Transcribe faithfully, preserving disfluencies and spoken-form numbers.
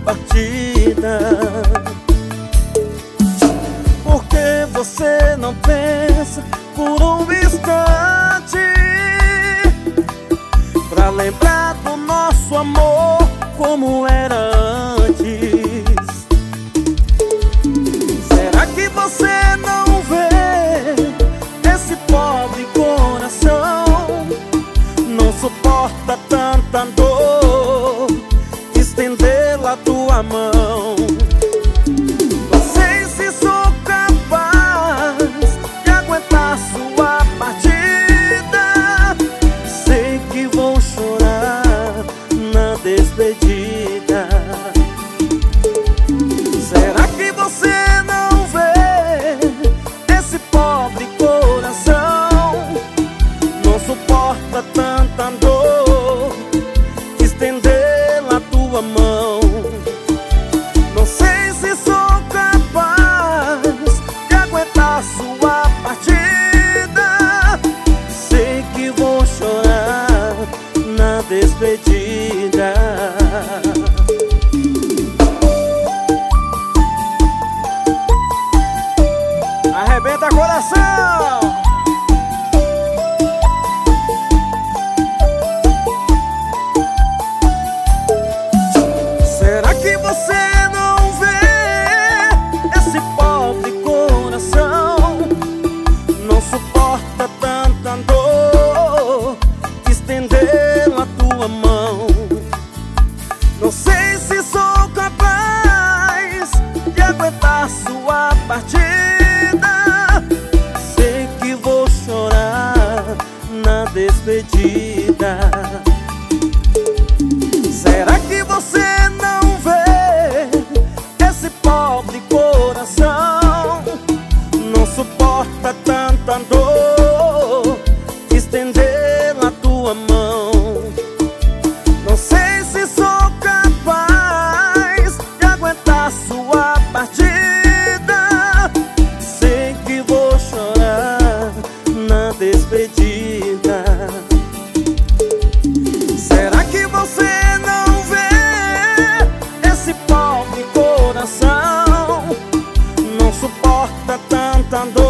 partida. Por que você não pensa por um instante pra lembrar do nosso amor como era antes? Será que você não vê esse pobre coração? Não suporta tanta dor, estendê-la a tua mão. Não sei se sou capaz de aguentar sua partida. Sei que vou chorar na despedida. Será que você não vê esse pobre coração? Não suporta tanta dor, estendê-la a tua mão. Não sei se sou capaz de aguentar sua partida. Sei que vou chorar na despedida. Arrebenta coração! Será que você não vê esse pobre coração? Não suporta tanta dor, estendê-la a tua mão. Não sei se sou capaz de aguentar sua partida. Sei que vou chorar na despedida. Será que você não vê esse pobre coração? Não suporta tanta dor, estendê-la a tua mão. Não sei se sou capaz de aguentar sua partida. Sei que vou chorar na despedida. Será que você não vê esse pobre coração? Não suporta tanta dor,